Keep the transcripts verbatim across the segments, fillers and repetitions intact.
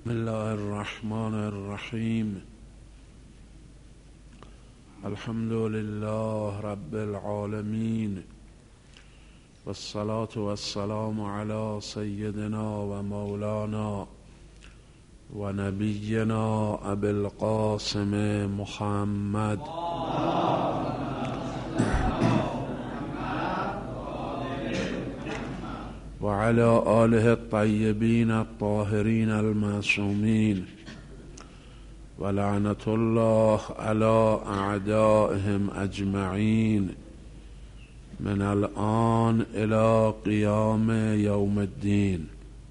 بسم الله الرحمن الرحیم. الحمد لله رب العالمین والصلاة والسلام علی سیدنا و مولانا و نبینا ابی القاسم محمد و علی آله الطیبین الطاهرین المعصومین و لعنت الله علی اعدائهم اجمعین من الآن الی قیام یوم الدین.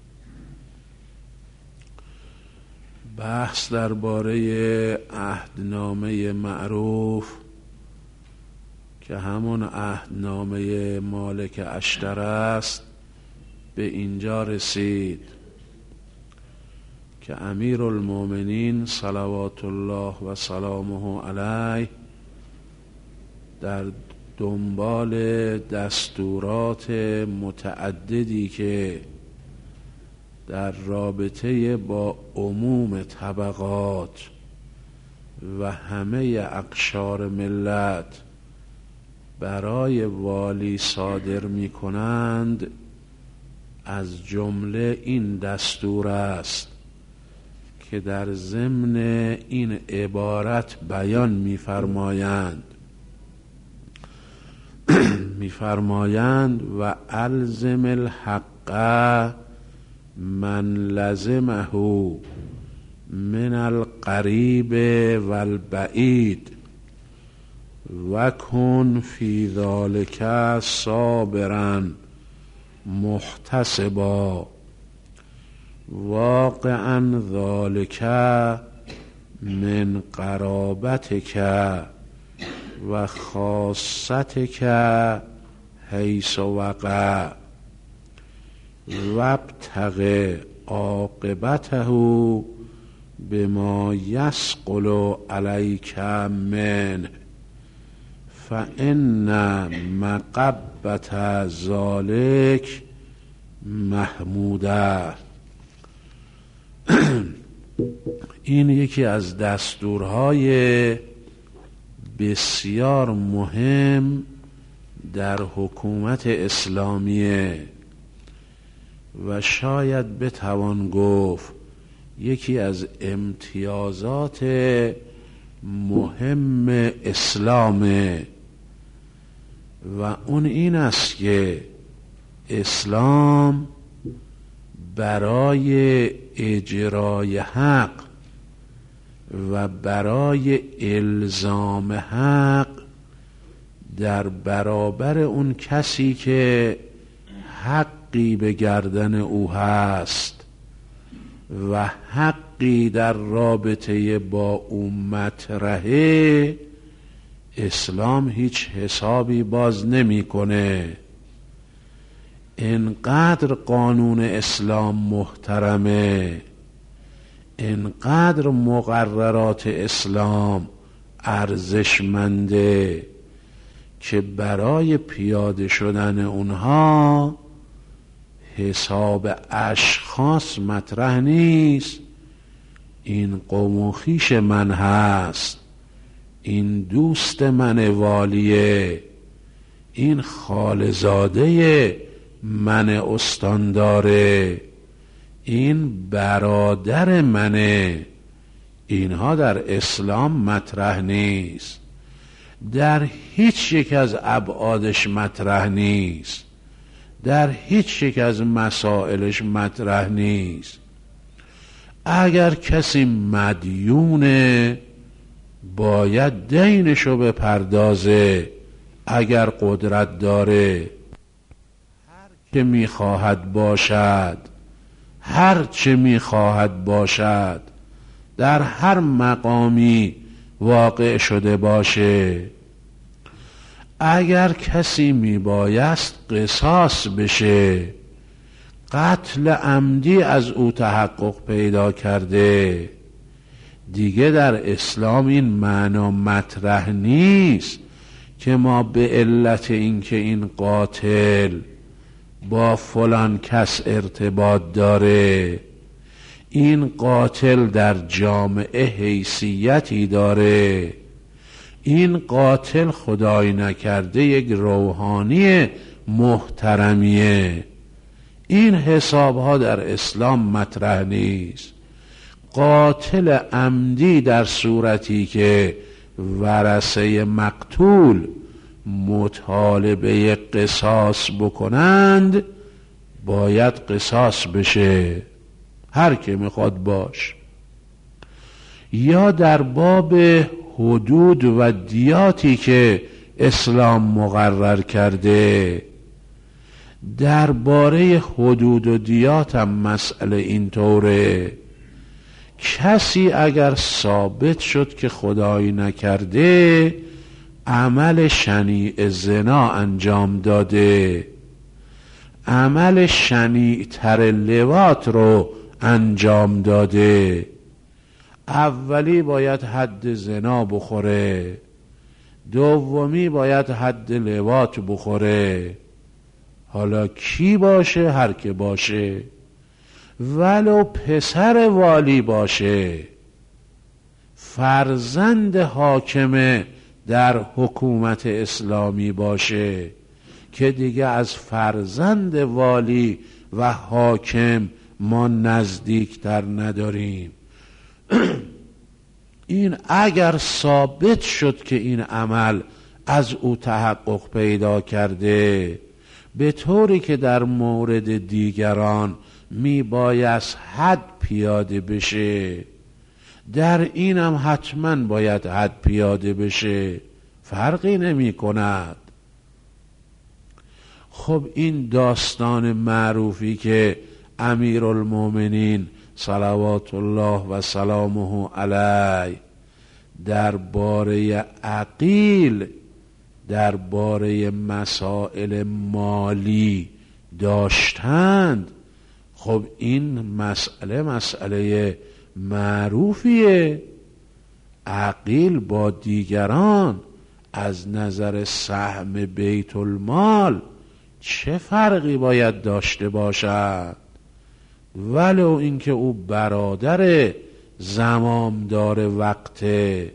بحث درباره عهدنامه معروف که همون عهدنامه مالک اشتر است به اینجا رسید که امیر المؤمنین صلوات الله و سلامه علیه در دنبال دستورات متعددی که در رابطه با عموم طبقات و همه اقشار ملت برای والی صادر می کنند، از جمله این دستور است که در ضمن این عبارت بیان می‌فرمایند می‌فرمایند و الزم الحق من لزمه من القریب والبعید و کن فی ذلک صابرا محتسبا واقعا ذلك من قرابتك و خاصتك حیث وقع وابتغ عاقبته بما یثقل علیک منه فإن مقبة ذلك محموده. این یکی از دستورهای بسیار مهم در حکومت اسلامیه و شاید بتوان گفت یکی از امتیازات مهم اسلامه و اون این است که اسلام برای اجرای حق و برای الزام حق در برابر اون کسی که حقی به گردن او هست و حقی در رابطه با او مطرحه، اسلام هیچ حسابی باز نمی کنه. اینقدر قانون اسلام محترمه، اینقدر مقررات اسلام ارزشمنده که برای پیاده شدن اونها حساب اشخاص مطرح نیست. این قوم و خویش من هست، این دوست من والیه، این خالزاده من استانداره، این برادر منه. اینها در اسلام مطرح نیست، در هیچ یک از ابعادش مطرح نیست، در هیچ یک از مسائلش مطرح نیست. اگر کسی مدیونه باید دینشو بپردازه، اگر قدرت داره، هر که میخواهد باشد، هر چه میخواهد باشد، در هر مقامی واقع شده باشه. اگر کسی میبایست قصاص بشه، قتل عمدی از او تحقق پیدا کرده، دیگه در اسلام این معنا مطرح نیست که ما به علت اینکه این قاتل با فلان کس ارتباط داره، این قاتل در جامعه حیثیتی داره، این قاتل خدای نکرده یک روحانی محترمیه. این حساب ها در اسلام مطرح نیست. قاتل عمدی در صورتی که ورثه مقتول مطالبه قصاص بکنند باید قصاص بشه، هر که میخواد باش. یا در باب حدود و دیاتی که اسلام مقرر کرده، درباره حدود و دیات هم مسئله اینطوره. کسی اگر ثابت شد که خدایی نکرده عمل شنیع زنا انجام داده، عمل شنیع تر لواط رو انجام داده، اولی باید حد زنا بخوره، دومی باید حد لواط بخوره. حالا کی باشه؟ هر که باشه، ولو پسر والی باشه، فرزند حاکم در حکومت اسلامی باشه، که دیگه از فرزند والی و حاکم ما نزدیکتر نداریم. این اگر ثابت شد که این عمل از او تحقق پیدا کرده، به طوری که در مورد دیگران می بایست حد پیاده بشه، در اینم حتما باید حد پیاده بشه، فرقی نمی کند. خب این داستان معروفی که امیرالمومنین صلوات الله و سلامه علیه درباره عقیل، درباره مسائل مالی داشتند، خب این مسئله مسئله معروفیه. عقیل با دیگران از نظر سهم بیت المال چه فرقی باید داشته باشد؟ ولو اینکه او برادر زمامدار وقت،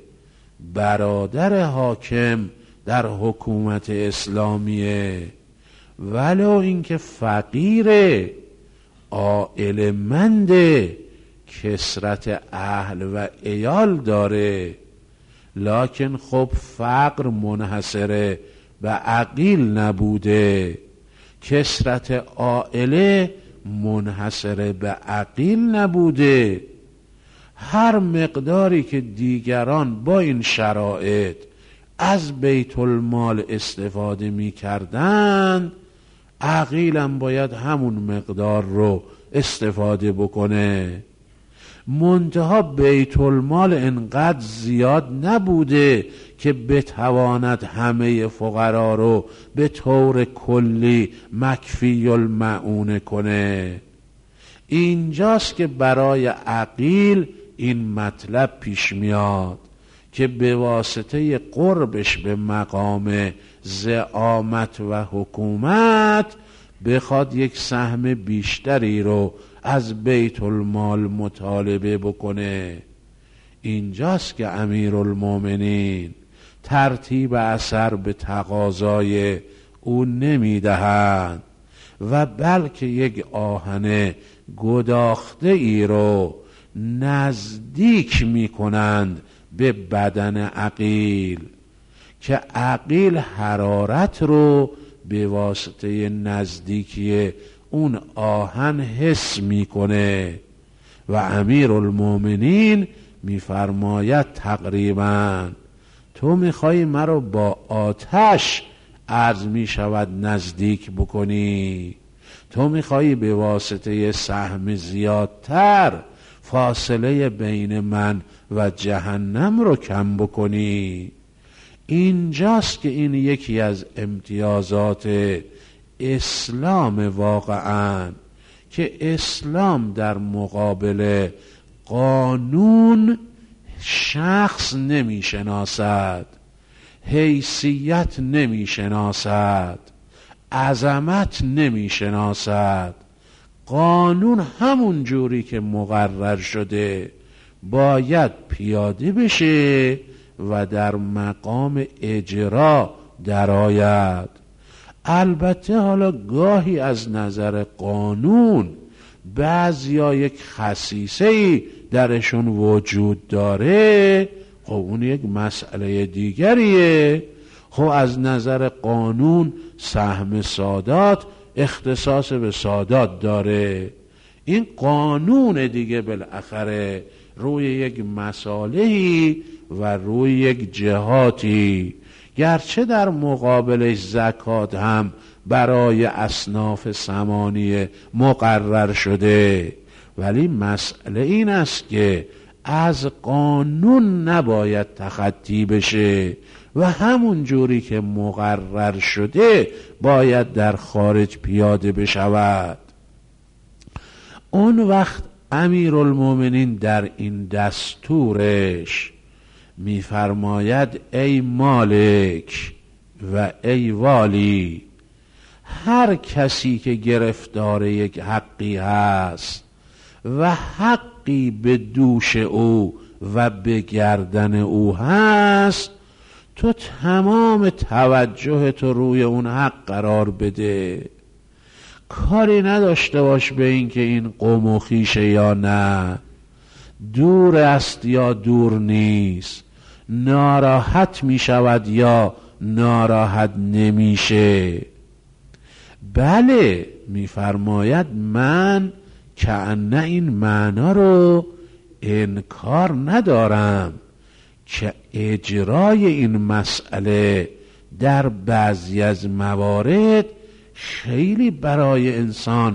برادر حاکم در حکومت اسلامیه، ولو اینکه فقیره، عائله منده، کثرت اهل و عیال داره، لکن خب فقر منحصره به عقیل نبوده، کثرت عائله منحصره به عقیل نبوده. هر مقداری که دیگران با این شرایط از بیت المال استفاده می کردن، عقیلم باید همون مقدار رو استفاده بکنه. منتها بیت المال انقدر زیاد نبوده که بتواند همه فقرا رو به طور کلی مکفی المعونه کنه. اینجاست که برای عقیل این مطلب پیش میاد که به واسطه قربش به مقام زعامت و حکومت بخواد یک سهم بیشتری رو از بیت المال مطالبه بکنه. اینجاست که امیرالمومنین ترتیب اثر به تقاضای او نمیدهند و بلکه یک آهن گداخته ای رو نزدیک میکنند به بدن عقیل، که عقیل حرارت رو به واسطه نزدیکی اون آهن حس میکنه و امیرالمومنین میفرماید تقریبا تو میخوای مرا با آتش عرض میشود نزدیک بکنی، تو میخوای به واسطه سهم زیادتر فاصله بین من و جهنم رو کم بکنی. اینجاست که این یکی از امتیازات اسلام واقعا، که اسلام در مقابل قانون شخص نمی شناسد، حیثیت نمی شناسد، عظمت نمی شناسد. قانون همون جوری که مقرر شده باید پیاده بشه و در مقام اجرا درآید. البته حالا گاهی از نظر قانون بعضیا یک خصیصه‌ای درشون وجود داره، خب اون یک مسئله دیگریه. خب از نظر قانون سهم سادات اختصاص به سادات داره، این قانون دیگه بالاخره روی یک مصالحی و روی یک جهاتی، گرچه در مقابلش زکات هم برای اصناف ثمانیه مقرر شده، ولی مسئله این است که از قانون نباید تخطی بشه و همون جوری که مقرر شده باید در خارج پیاده بشود. اون وقت امیرالمومنین در این دستورش میفرماید ای مالک و ای والی، هر کسی که گرفتار یک حقی هست و حقی به دوش او و به گردن او هست، تو تمام توجه تو روی اون حق قرار بده، کاری نداشته باش به این که این قوم و خویشه یا نه، دور است یا دور نیست، ناراحت می شود یا ناراحت نمیشه. بله میفرماید من که نه این معنا رو انکار ندارم که اجرای این مسئله در بعضی از موارد خیلی برای انسان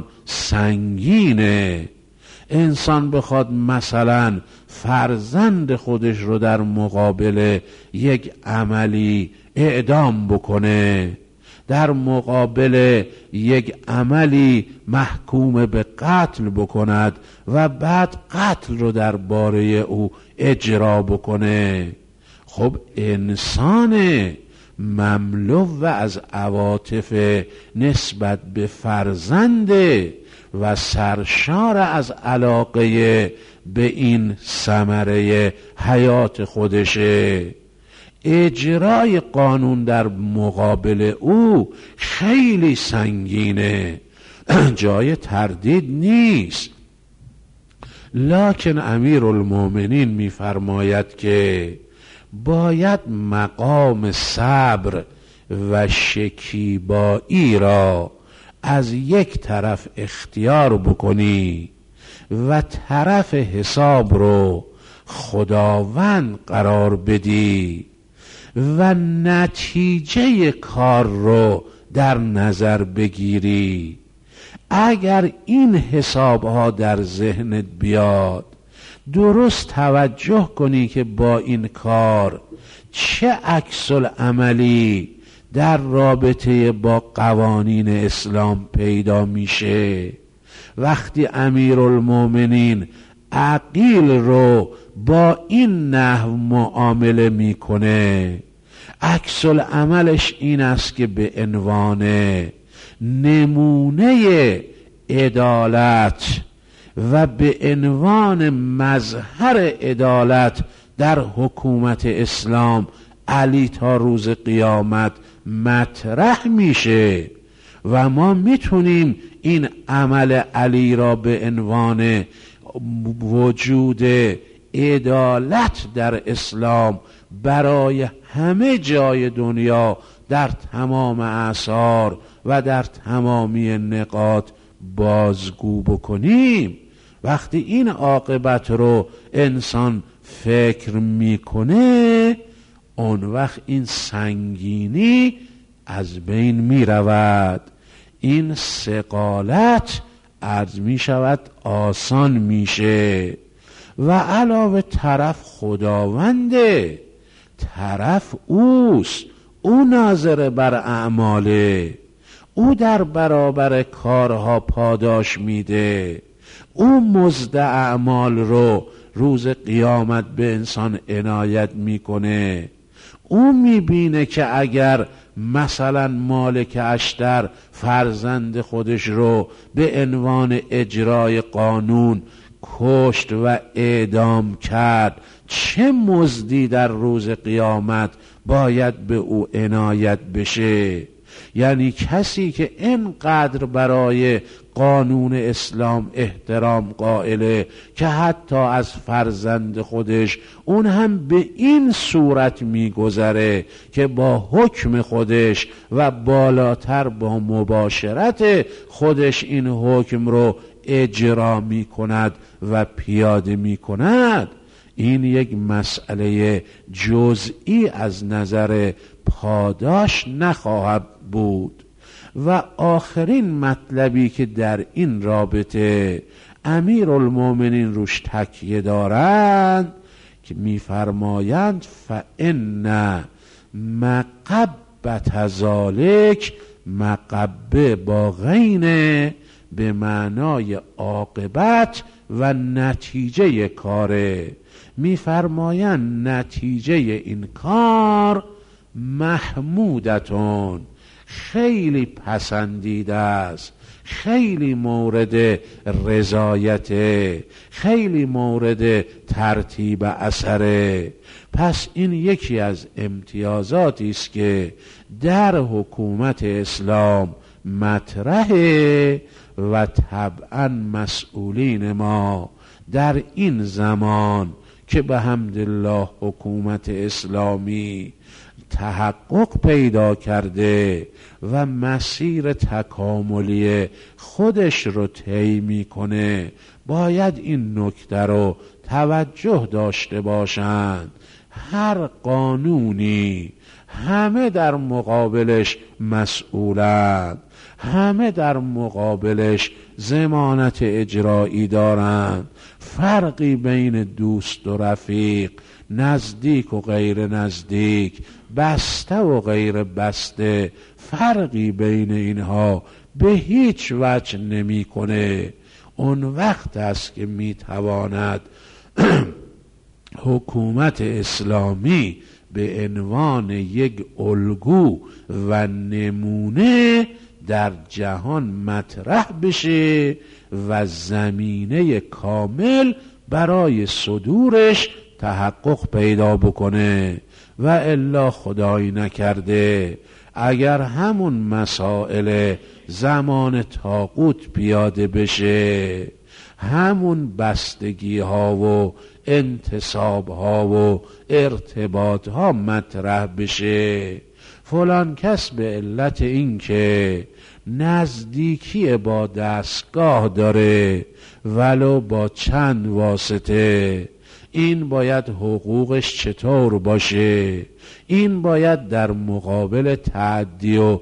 سنگینه. انسان بخواد مثلا فرزند خودش رو در مقابل یک عملی اعدام بکنه، در مقابل یک عملی محکوم به قتل بکند و بعد قتل رو در باره او اجرا بکنه، خب انسان مملو و از عواطف نسبت به فرزنده و سرشار از علاقه به این ثمره حیات خودشه. اجرای قانون در مقابل او خیلی سنگینه، جای تردید نیست. لکن امیرالمومنین میفرماید که باید مقام صبر و شکیبایی را از یک طرف اختیار بکنی و طرف حساب رو خداوند قرار بدی و نتیجه کار رو در نظر بگیری. اگر این حسابها در ذهنت بیاد، درست توجه کنی که با این کار چه عکس العملی در رابطه با قوانین اسلام پیدا میشه. وقتی امیرالمومنین عقیل رو با این نحو معامله میکنه، عکس العملش این است که به عنوان نمونه عدالت و به عنوان مظهر عدالت در حکومت اسلام علی تا روز قیامت مطرح میشه و ما میتونیم این عمل علی را به عنوان وجود عدالت در اسلام برای همه جای دنیا در تمام اعصار و در تمامی نقاط بازگو بکنیم. وقتی این عاقبت رو انسان فکر میکنه، اون وقت این سنگینی از بین می رود، این ثقالت عرض می شود آسان میشه. و علاوه طرف خداونده، طرف اوست، او ناظر بر اعماله، او در برابر کارها پاداش میده، او مزد اعمال رو روز قیامت به انسان عنایت میکنه. او میبینه که اگر مثلا مالک اشتر فرزند خودش رو به عنوان اجرای قانون کشت و اعدام کرد، چه مزدی در روز قیامت باید به او عنایت بشه؟ یعنی کسی که اینقدر برای قانون اسلام احترام قائله که حتی از فرزند خودش اون هم به این صورت میگذره که با حکم خودش و بالاتر با مباشرت خودش این حکم رو اجرا می کند و پیاده می کند، این یک مسئله جزئی از نظر پاداش نخواهد بود. و آخرین مطلبی که در این رابطه امیرالمومنین روش تکیه دارند که می‌فرمایند فإن مقبة ذلک، مقبه با غین به معنای عاقبت و نتیجه کاره، می‌فرمایند نتیجه این کار محمودتون، خیلی پسندیده است، خیلی مورد رضایت، خیلی مورد ترتیب اثره. پس این یکی از امتیازاتی است که در حکومت اسلام مطرحه و طبعا مسئولین ما در این زمان که به حمدالله حکومت اسلامی تحقق پیدا کرده و مسیر تکاملی خودش رو طی میکنه، باید این نکته رو توجه داشته باشند. هر قانونی همه در مقابلش مسئولند، همه در مقابلش ضمانت اجرایی دارند. فرقی بین دوست و رفیق، نزدیک و غیر نزدیک، بسته و غیر بسته، فرقی بین اینها به هیچ وجه نمی کنه. اون وقت است که می تواند حکومت اسلامی به عنوان یک الگو و نمونه در جهان مطرح بشه و زمینه کامل برای صدورش تحقق پیدا بکنه. و الا خدایی نکرده اگر همون مسائل زمان طاغوت پیاده بشه، همون بستگی ها و انتصاب ها و ارتباط ها مطرح بشه، فلان کس به علت این که نزدیکی با دستگاه داره ولو با چند واسطه، این باید حقوقش چطور باشه، این باید در مقابل تعدی و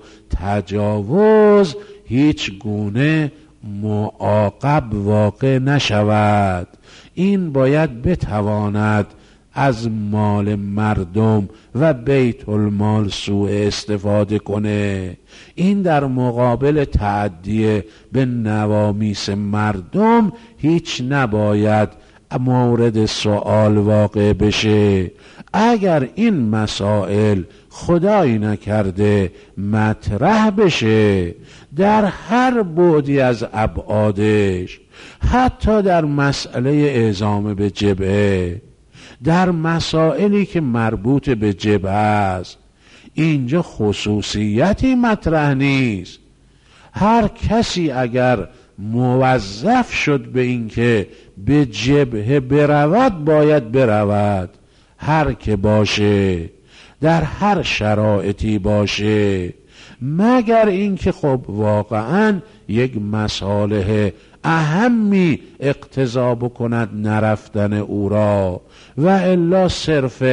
تجاوز هیچ گونه معاقب واقع نشود، این باید بتواند از مال مردم و بیت المال سوء استفاده کنه، این در مقابل تعدی به نوامیس مردم هیچ نباید مورد سوال واقع بشه. اگر این مسائل خدایی نکرده مطرح بشه در هر بعدی از ابعادش، حتی در مسئله اعزام به جبهه، در مسائلی که مربوط به جبهه است، اینجا خصوصیتی مطرح نیست. هر کسی اگر موظف شد به این که به جبهه برود باید برود، هر که باشه، در هر شرایطی باشه، مگر اینکه خب واقعا یک مصالح اهمی اقتضا بکند نرفتن او را، و الا صرف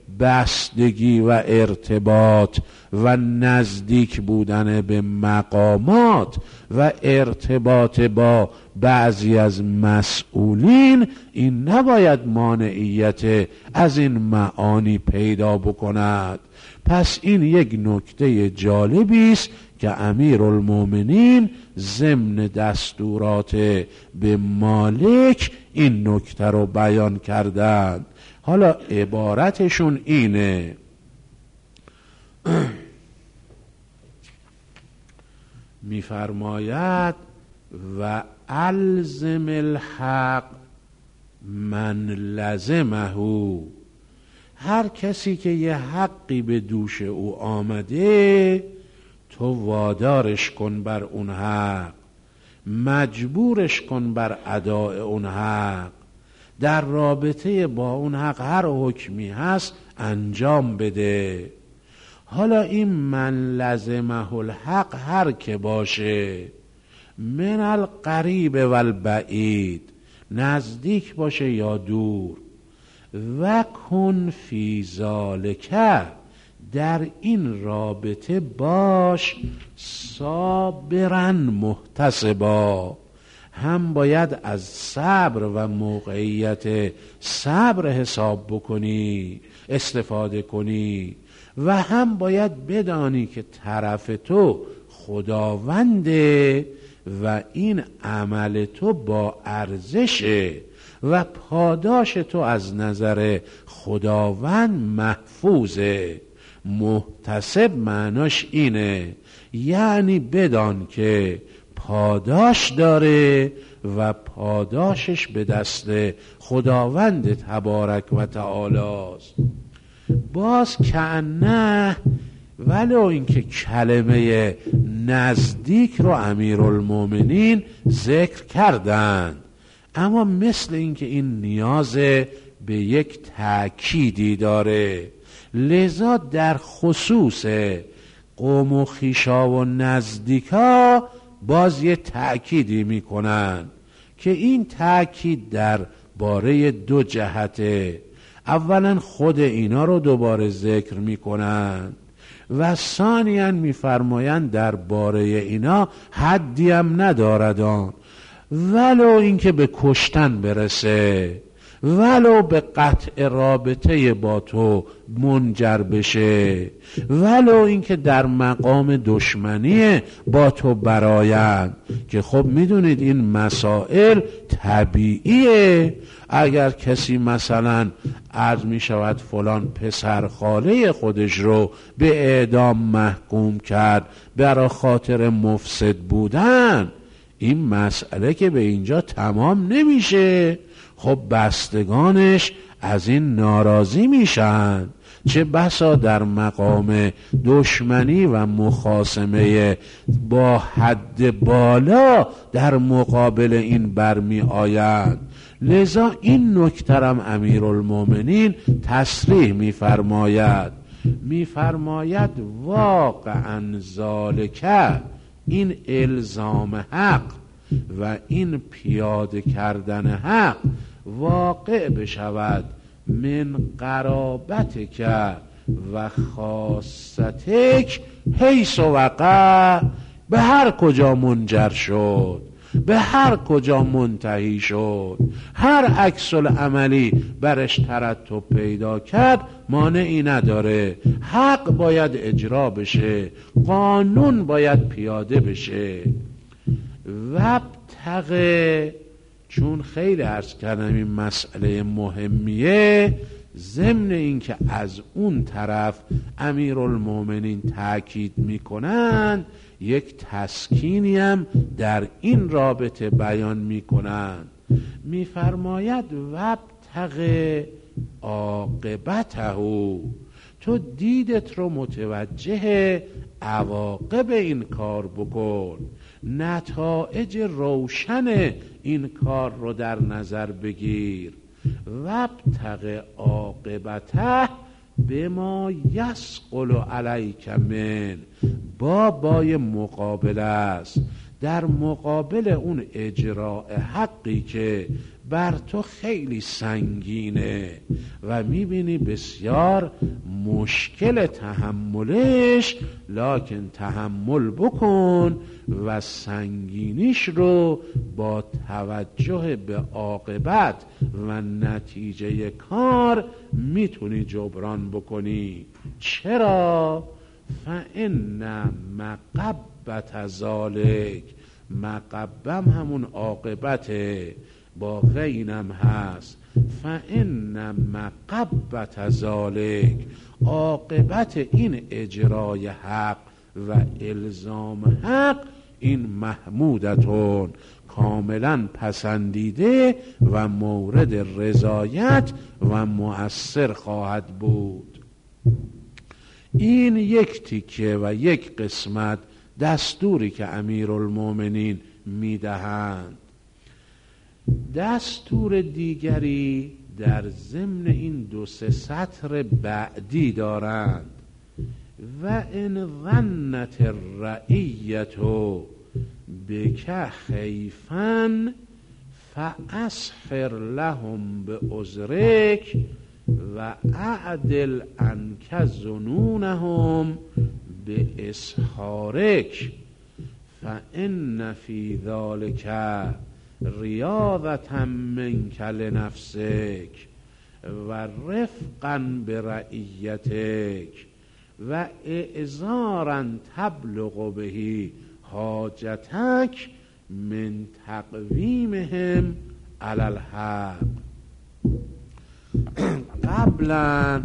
بستگی و ارتباط و نزدیک بودن به مقامات و ارتباط با بعضی از مسئولین، این نباید مانعیت از این معانی پیدا بکند. پس این یک نکته جالبی است که امیرالمومنین ضمن دستورات به مالک این نکته رو بیان کردند. حالا عبارتشون اینه: میفرماید و الزم الحق من لزمه، هر کسی که یه حقی به دوش او آمده تو وادارش کن بر اون حق، مجبورش کن بر اداء اون حق، در رابطه با اون حق هر حکمی هست انجام بده. حالا این من لزمه الحق هر که باشه، من القریب و البعید، نزدیک باشه یا دور، و کن فی ذالک، در این رابطه باش صابرا محتسبا، هم باید از صبر و موقعیت صبر حساب بکنی، استفاده کنی، و هم باید بدانی که طرف تو خداونده و این عمل تو با ارزشه و پاداش تو از نظر خداوند محفوظه. محتسب معناش اینه، یعنی بدان که پاداش داره و پاداشش به دست خداوند تبارک و تعالی است. باز کأنه، ولو اینکه کلمه نزدیک رو امیرالمومنین ذکر کردند، اما مثل اینکه این نیاز به یک تأکیدی داره، لذا در خصوص قوم و خویشا و نزدیکا باز یه تأکیدی میکنن که این تأکید در باره دو جهته. اولا خود اینا رو دوباره ذکر میکنن و ثانیاً میفرمایند در باره اینا حدی هم نداردان، ولو اینکه به کشتن برسه، ولو به قطع رابطه با تو منجر بشه، ولو اینکه در مقام دشمنی با تو برآیند، که خب میدونید این مسائل طبیعیه. اگر کسی مثلا عرض می شود فلان پسر خاله خودش رو به اعدام محکوم کرد برای خاطر مفسد بودن، این مسئله که به اینجا تمام نمیشه، خب بستگانش از این ناراضی میشن، چه بسا در مقام دشمنی و مخاصمه با حد بالا در مقابل این برمی آیند. لذا این نکترم امیرالمومنین تصریح میفرماید، میفرماید واقعا ذالک، این الزام حق و این پیاده کردن حق واقع بشود من قرابتک و خاصتک حیث وقع، به هر کجا منجر شد، به هر کجا منتهی شد، هر عکس العملی برش ترتب پیدا کرد مانعی نداره، حق باید اجرا بشه، قانون باید پیاده بشه. وابتغ، چون خیلی عرض کردم این مسئله مهمیه، ضمن این که از اون طرف امیرالمومنین تأکید میکنن، یک تسکینی هم در این رابطه بیان میکنن. میفرماید وابتغ عاقبته، تو دیدت رو متوجه عواقب این کار بکن، نتایج روشن این کار رو در نظر بگیر. وابتغ عاقبته بما یثقل علیک من، با بای مقابله است، در مقابل اون اجراء حقی که بر تو خیلی سنگینه و میبینی بسیار مشکل تحملش، لکن تحمل بکن و سنگینیش رو با توجه به عاقبت و نتیجه کار میتونی جبران بکنی. چرا؟ فإن مقبت ذالک، مقبم همون عاقبته، با غینم هست. فإن مقبت ذالک، عاقبت این اجرای حق و الزام حق این محمودتون کاملا پسندیده و مورد رضایت و مؤثر خواهد بود. این یک تیکه و یک قسمت دستوری که امیرالمومنین میدهند. دستور دیگری در ضمن این دو سه سطر بعدی دارند. و ان ظنت الرعیة بک خیفا فاسخر لهم بعذرک و اعدل عنک ظنونهم باسحارک فان فی ذلک ریاضة منک لنفسک و رفقا برعیتک و اعذارا تبلغ به حاجتک من تقویمهم علی الحق. قبلا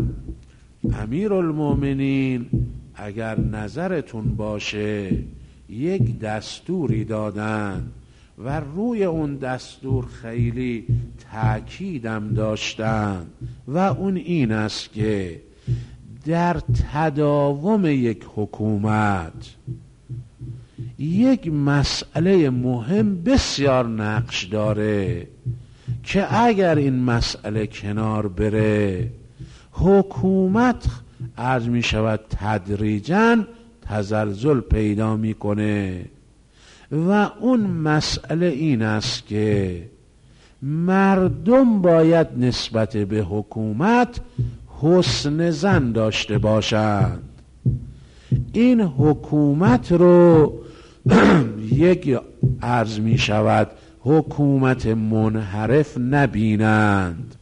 امیرالمومنین اگر نظرتون باشه یک دستوری دادن و روی اون دستور خیلی تأکیدم داشتن و اون این است که در تداوم یک حکومت یک مسئله مهم بسیار نقش داره که اگر این مسئله کنار بره حکومت عرض می شود تدریجاً تزلزل پیدا میکنه. و اون مسئله این است که مردم باید نسبت به حکومت حسن ظن داشته باشند. این حکومت رو یک عرض می شود حکومت منحرف نبینند،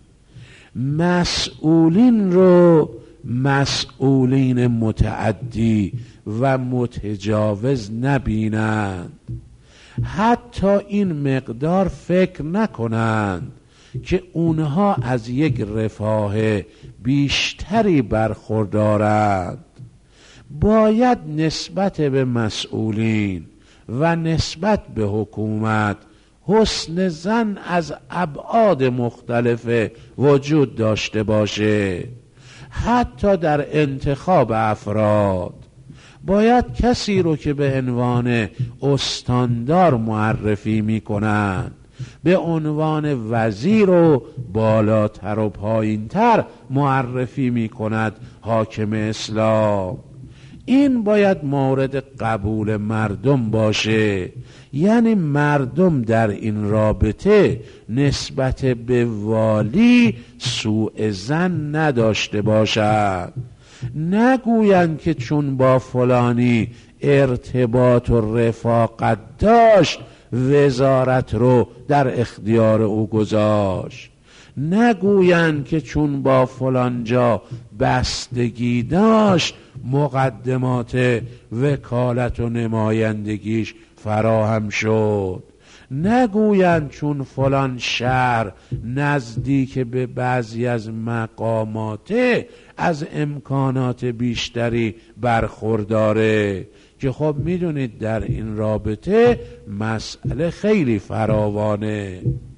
مسئولین رو مسئولین متعدی و متجاوز نبینند. حتی این مقدار فکر نکنند که اونها از یک رفاه بیشتری برخوردارند. باید نسبت به مسئولین و نسبت به حکومت حسن ظن از ابعاد مختلف وجود داشته باشه. حتی در انتخاب افراد باید کسی رو که به عنوان استاندار معرفی میکنند، به عنوان وزیر و بالاتر و پایینتر معرفی میکند حاکم اسلام، این باید مورد قبول مردم باشه. یعنی مردم در این رابطه نسبت به والی سوء ظن نداشته باشند. نگویند که چون با فلانی ارتباط و رفاقت داشت وزارت رو در اختیار او گذاشت. نگویند که چون با فلان جا بستگی داشت مقدمات وکالت و نمایندگیش فراهم شد. نگویند چون فلان شهر نزدیک به بعضی از مقامات از امکانات بیشتری برخورداره، که خب میدونید در این رابطه مسئله خیلی فراوانه.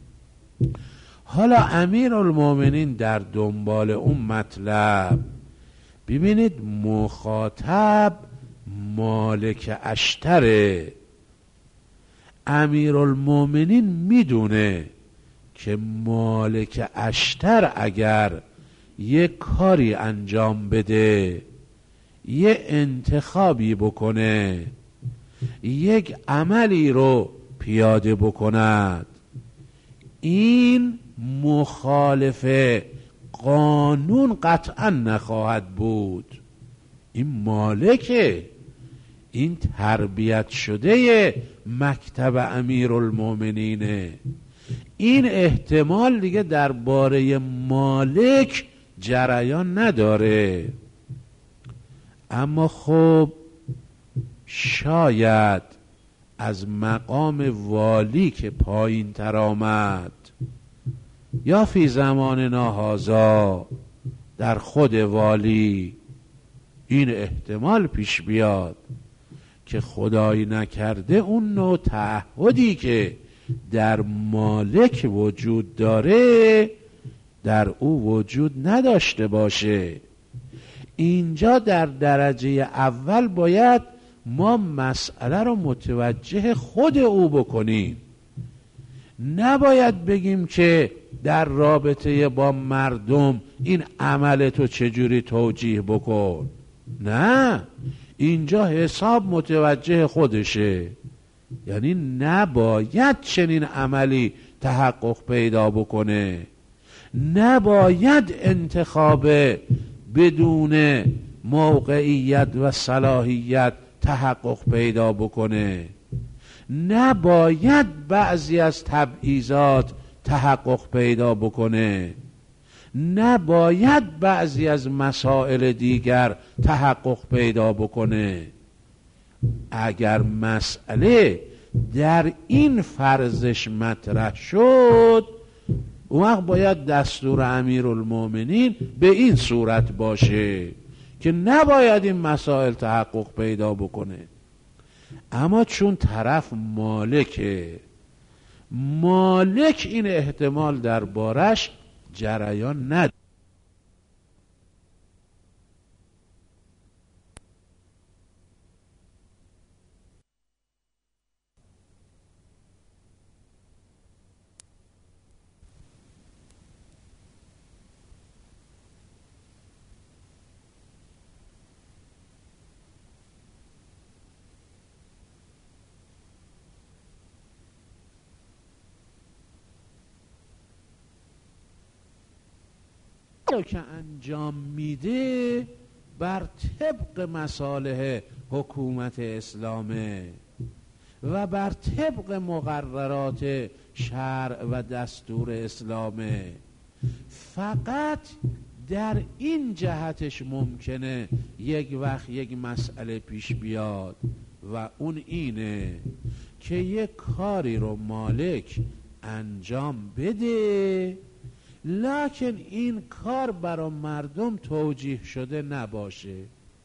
حالا امیرالمومنین در دنبال اون مطلب، ببینید مخاطب مالک اشتره. امیرالمومنین میدونه که مالک اشتر اگر یک کاری انجام بده، یک انتخابی بکنه، یک عملی رو پیاده بکند، این مخالف قانون قطعا نخواهد بود. این مالکه، این تربیت شده مکتب امیرالمومنینه. این احتمال دیگه درباره مالک جریان نداره. اما خب شاید از مقام والی که پایین تر آمد یا فی زمان ناهازا در خود والی این احتمال پیش بیاد که خدای نکرده اون نوع تعهدی که در مالک وجود داره در او وجود نداشته باشه. اینجا در درجه اول باید ما مسئله رو متوجه خود او بکنیم. نباید بگیم که در رابطه با مردم این عمل تو چجوری توجیه بکن. نه، اینجا حساب متوجه خودشه، یعنی نباید چنین عملی تحقق پیدا بکنه، نباید انتخاب بدون موقعیت و صلاحیت تحقق پیدا بکنه، نباید بعضی از تبعیضات تحقق پیدا بکنه، نباید بعضی از مسائل دیگر تحقق پیدا بکنه. اگر مسئله در این فرضش مطرح شد، اون وقت باید دستور امیرالمومنین به این صورت باشه که نباید این مسائل تحقق پیدا بکنه. اما چون طرف مالکه، مالک این احتمال دربارش جریان نداره. که انجام میده بر طبق مصالح حکومت اسلامه و بر طبق مقررات شرع و دستور اسلامه. فقط در این جهتش ممکنه یک وقت یک مسئله پیش بیاد و اون اینه که یک کاری رو مالک انجام بده، لکن این کار برای مردم توجیه شده نباشه،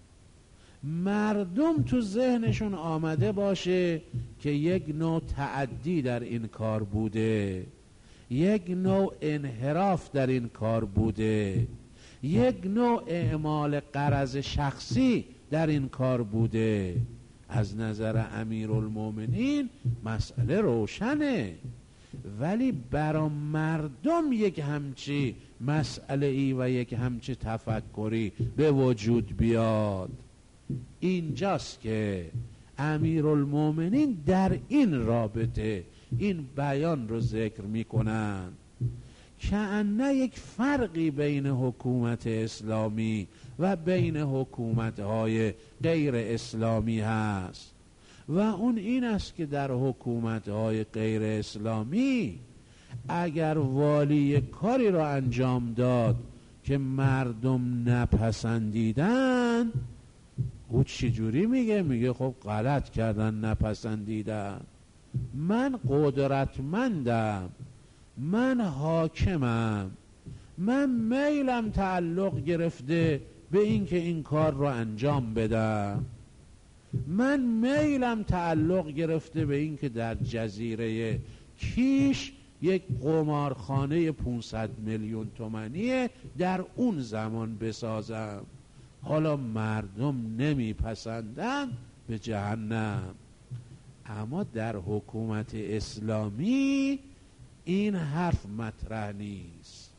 مردم تو ذهنشون آمده باشه که یک نوع تعدی در این کار بوده، یک نوع انحراف در این کار بوده، یک نوع اعمال غرض شخصی در این کار بوده. از نظر امیرالمومنین مسئله روشنه، ولی برای مردم یک همچی مسئله ای و یک همچی تفکری به وجود بیاد، اینجاست که امیرالمومنین در این رابطه این بیان رو ذکر میکنن که انه یک فرقی بین حکومت اسلامی و بین حکومت‌های غیر اسلامی هست و اون این است که در حکومت‌های غیر اسلامی اگر والی کاری را انجام داد که مردم نپسندیدن، او چجوری میگه؟ میگه خب غلط کردن نپسندیدن، من قدرتمندم، من حاکمم، من میلم تعلق گرفته به این که این کار رو انجام بدم، من میلم تعلق گرفته به این که در جزیره کیش یک قمارخانه پانصد میلیون تومانی در اون زمان بسازم، حالا مردم نمیپسندن به جهنم. اما در حکومت اسلامی این حرف مطرح نیست.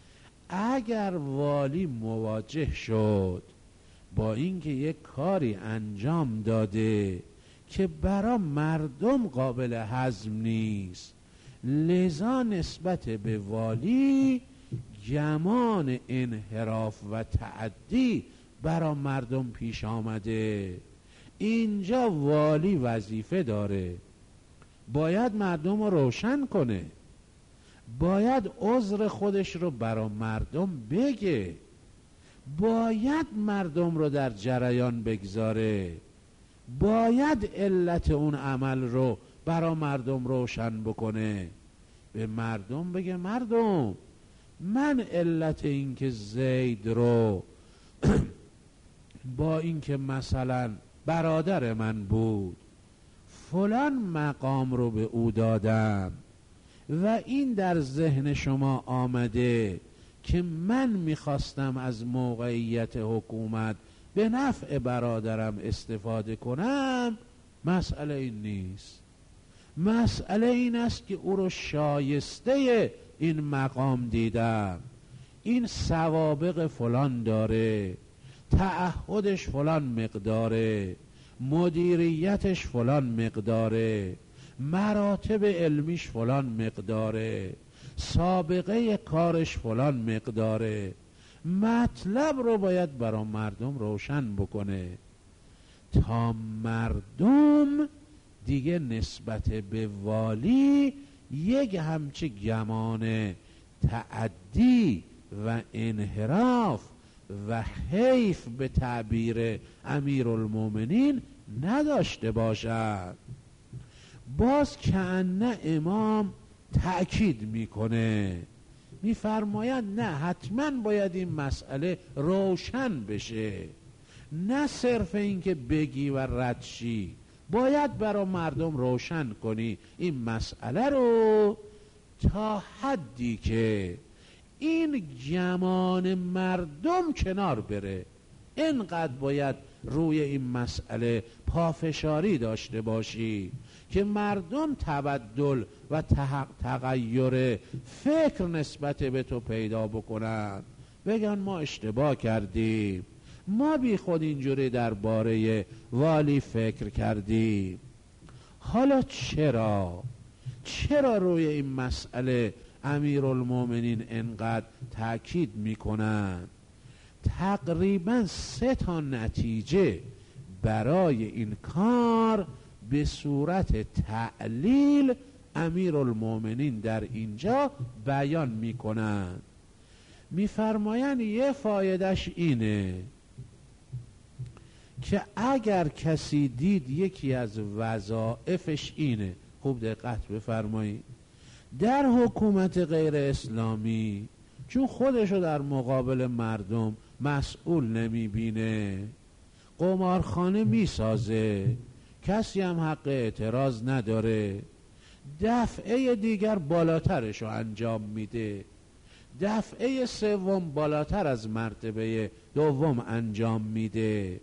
اگر والی مواجه شد با اینکه یک کاری انجام داده که برای مردم قابل هضم نیست، لذا نسبت به والی گمان انحراف و تعدی برای مردم پیش آمده، اینجا والی وظیفه داره، باید مردم رو روشن کنه، باید عذر خودش رو برای مردم بگه، باید مردم رو در جریان بگذاره، باید علت اون عمل رو برای مردم روشن بکنه، به مردم بگه مردم من علت این که زید رو با این که مثلا برادر من بود، فلان مقام رو به او دادم و این در ذهن شما آمده که من میخواستم از موقعیت حکومت به نفع برادرم استفاده کنم، مسئله این نیست. مسئله این است که او رو شایسته این مقام دیدم، این سوابق فلان داره، تعهدش فلان مقداره، مدیریتش فلان مقداره، مراتب علمیش فلان مقداره، سابقه کارش فلان مقداره. مطلب رو باید برای مردم روشن بکنه تا مردم دیگه نسبت به والی یک همچه گمان تعدی و انحراف و حیف به تعبیر امیرالمومنین نداشته باشد. باز کأنه امام تأکید میکنه، میفرماید نه حتما باید این مسئله روشن بشه، نه صرف این که بگی و رد شی، باید برای مردم روشن کنی این مسئله رو تا حدی که این گمان مردم کنار بره. اینقدر باید روی این مسئله پافشاری داشته باشی که مردم تبدل و تغییر فکر نسبت به تو پیدا بکنن، بگن ما اشتباه کردیم، ما بی خود اینجوری درباره والی فکر کردیم. حالا چرا چرا روی این مسئله امیرالمومنین انقدر تأکید میکنن؟ تقریبا سه تا نتیجه برای این کار به صورت تعلیل امیرالمومنین در اینجا بیان میکنن. میفرماین یه فایدهش اینه که اگر کسی دید یکی از وظایفش اینه، خوب دقت بفرمایید، در حکومت غیر اسلامی چون خودشو در مقابل مردم مسئول نمیبینه، قمارخانه میسازه، کسی هم حق اعتراض نداره، دفعه دیگر بالاترشو انجام میده، دفعه سوم بالاتر از مرتبه دوم انجام میده،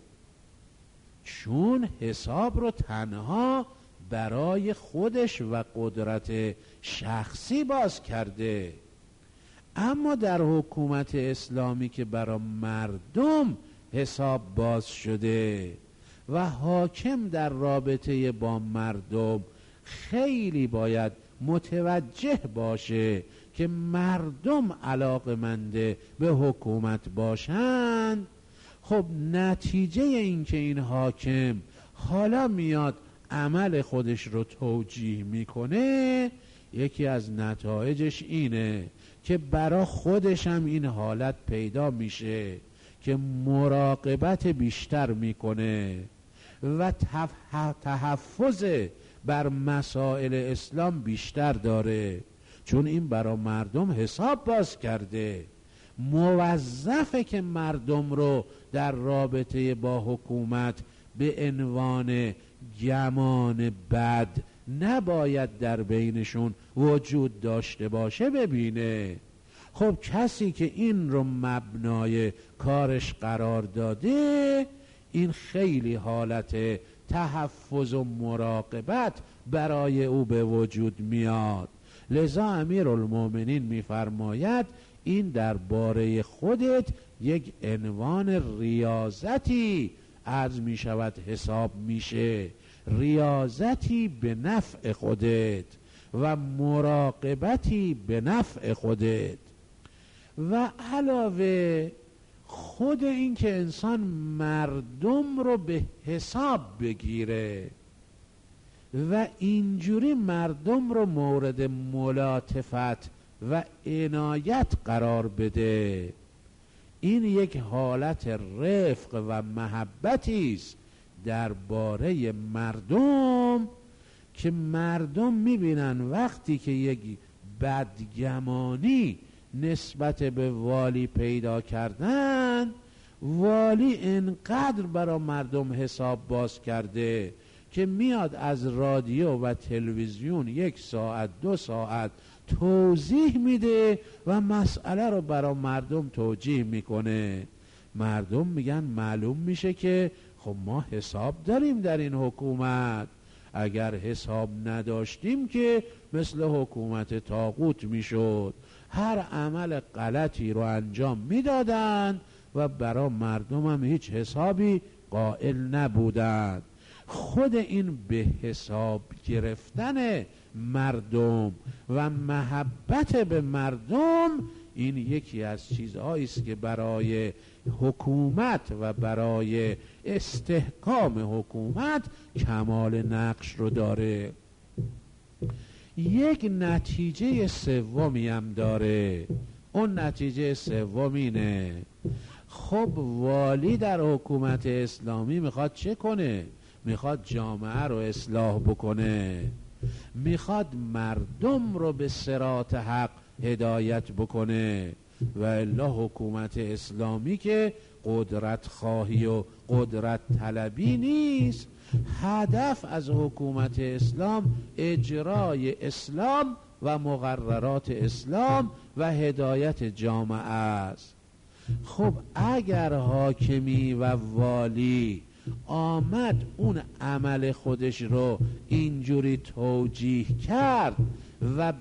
چون حساب رو تنها برای خودش و قدرت شخصی باز کرده. اما در حکومت اسلامی که برای مردم حساب باز شده و حاکم در رابطه با مردم خیلی باید متوجه باشه که مردم علاقمنده به حکومت باشند. خب نتیجه این که این حاکم حالا میاد عمل خودش رو توجیه میکنه، یکی از نتایجش اینه که برا خودش هم این حالت پیدا میشه که مراقبت بیشتر میکنه و تحفظ بر مسائل اسلام بیشتر داره، چون این برا مردم حساب باز کرده. موظفه که مردم رو در رابطه با حکومت به عنوان گمان بد نباید در بینشون وجود داشته باشه ببینه. خب کسی که این رو مبنای کارش قرار داده، این خیلی حالت تحفظ و مراقبت برای او به وجود میاد. لذا امیرالمومنین میفرماید این درباره خودت یک عنوان ریاضتی عرض می شود حساب میشه، ریاضتی به نفع خودت و مراقبتی به نفع خودت. و علاوه خود این که انسان مردم رو به حساب بگیره و اینجوری مردم رو مورد ملاطفت و عنایت قرار بده، این یک حالت رفق و محبتی است درباره مردم که مردم میبینن وقتی که یک بدگمانی نسبت به والی پیدا کردن، والی انقدر برای مردم حساب باز کرده که میاد از رادیو و تلویزیون یک ساعت دو ساعت توضیح میده و مسئله رو برای مردم توجیه میکنه. مردم میگن معلوم میشه که خب ما حساب داریم در این حکومت، اگر حساب نداشتیم که مثل حکومت طاغوت میشد، هر عمل غلطی رو انجام میدادند و برای مردم هم هیچ حسابی قائل نبودند. خود این به حساب گرفتن مردم و محبت به مردم، این یکی از چیزهایی است که برای حکومت و برای استحکام حکومت کمال نقش رو داره. یک نتیجه سومی هم داره. اون نتیجه سوم اینه، خب والی در حکومت اسلامی میخواد چه کنه؟ میخواد جامعه رو اصلاح بکنه، میخواد مردم رو به صراط حق هدایت بکنه. و الا حکومت اسلامی که قدرت خواهی و قدرت طلبی نیست. هدف از حکومت اسلام اجرای اسلام و مقررات اسلام و هدایت جامعه است. خب اگر حاکمی و والی آمد اون عمل خودش رو اینجوری توجیه کرد و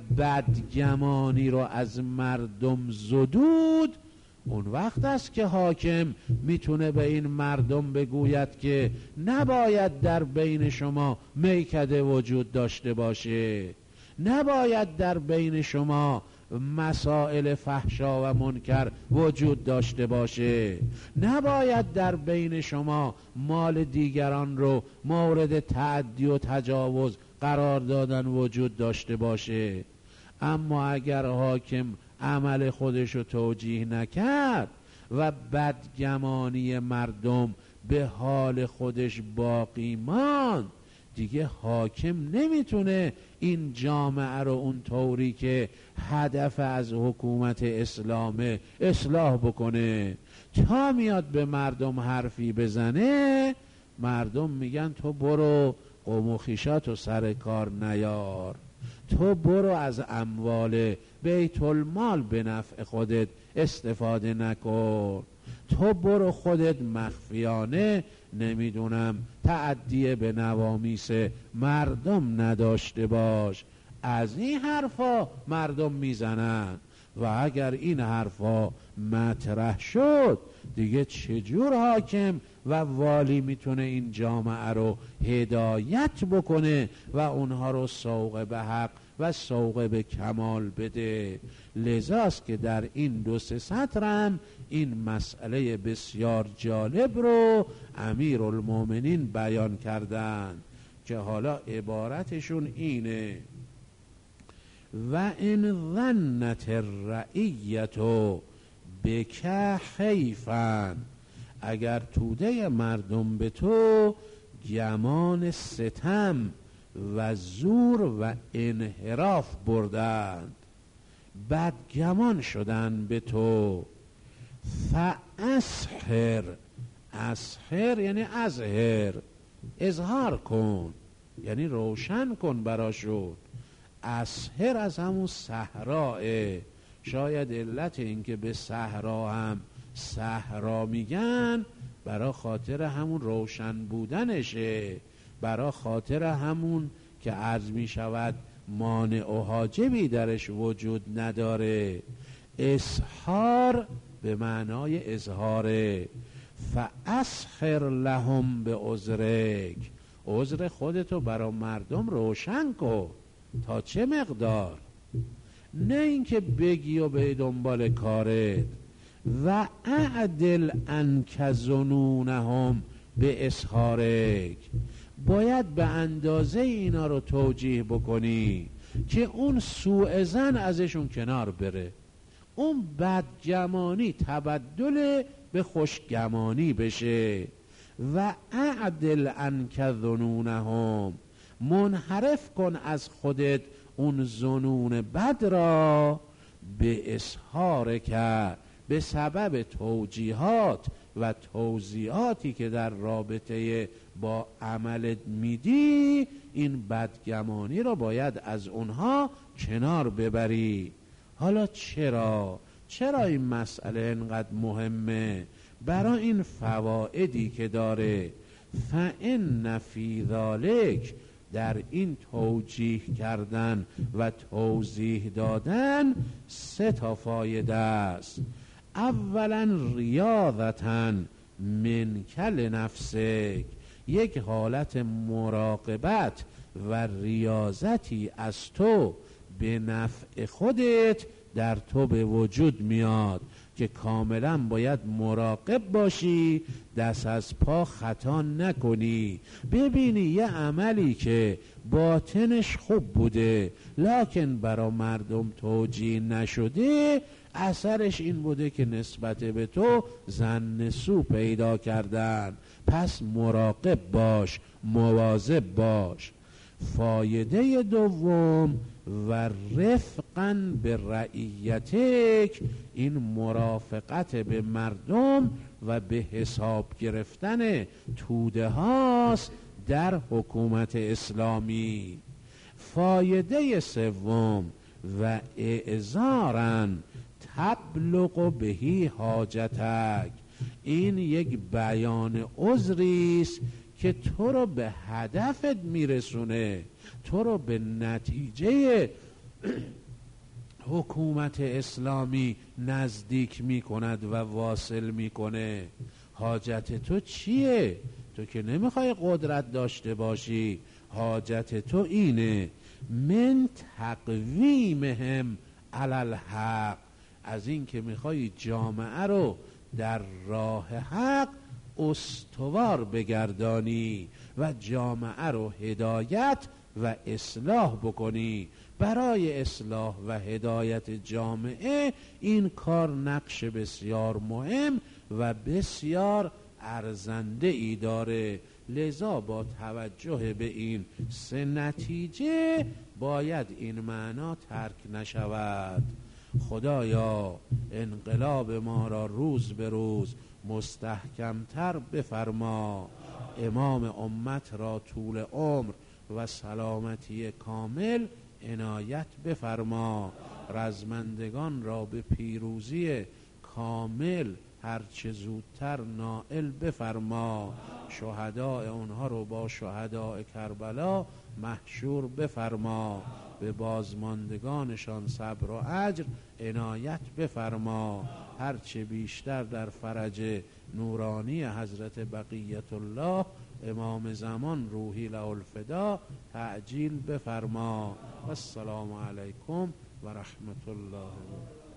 بدگمانی رو از مردم زدود، اون وقت است که حاکم میتونه به این مردم بگوید که نباید در بین شما میکده وجود داشته باشه، نباید در بین شما مسائل فحشا و منکر وجود داشته باشه، نباید در بین شما مال دیگران رو مورد تعدی و تجاوز قرار دادن وجود داشته باشه. اما اگر حاکم عمل خودش رو توجیه نکرد و بدگمانی مردم به حال خودش باقی ماند، دیگه حاکم نمیتونه این جامعه رو اون طوری که هدف از حکومت اسلامه اصلاح بکنه. تا میاد به مردم حرفی بزنه، مردم میگن تو برو قوم و خویشاتو سر کار نیار، تو برو از اموال بیت المال به نفع خودت استفاده نکن، تو برو خودت مخفیانه نمیدونم تعدیه به نوامیس مردم نداشته باش. از این حرفا مردم میزنن و اگر این حرفا مطرح شد، دیگه چجور حاکم و والی میتونه این جامعه رو هدایت بکنه و اونها رو سوق به حق و سوق به کمال بده؟ لذاست که در این دو سه سطرم این مسئله بسیار جالب رو امیرالمومنین بیان کردن که حالا عبارتشون اینه: و این ظنت الرعیت بک خیفا، اگر توده مردم به تو گمان ستم و زور و انحراف بردند، بدگمان شدن به تو، فاسحر، اسحر یعنی اظهر، اظهار کن یعنی روشن کن براشون. اسحر از همون صحراه، شاید علت این که به صحرا هم صحرا میگن برای خاطر همون روشن بودنشه، برای خاطر همون که عرض می شود مانع و حاجبی درش وجود نداره. اسحار به معنای اظهاره. فاسحر لهم به عذرک، عذر خودتو برای مردم روشن کن. تا چه مقدار؟ نه اینکه بگی و به دنبال کارت. و اعدل عنک ظنونهم به اسحارک، باید به اندازه اینا رو توجیه بکنی که اون سوء ظن ازشون کنار بره، اون بدگمانی تبدل به خوشگمانی بشه. و اعدل عنک ظنونهم، منحرف کن از خودت اون ظنون بد را، به اسحار که به سبب توجیهات و توضیحاتی که در رابطه با عملت میدی، این بدگمانی رو باید از اونها کنار ببری. حالا چرا؟ چرا این مسئله اینقدر مهمه؟ برای این فوائدی که داره. فإن فی ذلک، در این توجیه کردن و توضیح دادن سه تا فایده است. اولا ریاضتاً منک لنفسک، یک حالت مراقبت و ریاضتی از تو به نفع خودت در تو به وجود میاد که کاملا باید مراقب باشی دست از پا خطا نکنی. ببینی یه عملی که باطنش خوب بوده لکن برا مردم توجیه نشده، اثرش این بوده که نسبت به تو ظن سو پیدا کردن. پس مراقب باش، مواظب باش. فایده دوم و رفقاً به رعیتک، این مرافقت به مردم و به حساب گرفتن توده هاست در حکومت اسلامی. فایده سوم و اعذاراً تبلغ بهی حاجتک، این یک بیان عذری است که تو رو به هدفت میرسونه، تو رو به نتیجه حکومت اسلامی نزدیک میکند و واصل میکنه. حاجت تو چیه؟ تو که نمیخوای قدرت داشته باشی، حاجت تو اینه من تقویمهم علی الحق، از این که میخوای جامعه رو در راه حق استوار بگردانی و جامعه رو هدایت و اصلاح بکنی. برای اصلاح و هدایت جامعه این کار نقش بسیار مهم و بسیار ارزنده ای داره. لذا با توجه به این سه نتیجه باید این معنا ترک نشود. خدایا انقلاب ما را روز به روز مستحکمتر بفرما، امام امت را طول عمر و سلامتی کامل عنایت بفرما، رزمندگان را به پیروزی کامل هرچه زودتر نائل بفرما، شهداء اونها رو با شهداء کربلا محشور بفرما، به بازماندگانشان صبر و اجر عنایت بفرما، هرچه بیشتر در فرج نورانی حضرت بقیت الله امام زمان روحی له الفدا تعجیل بفرما. السلام علیکم و رحمت الله.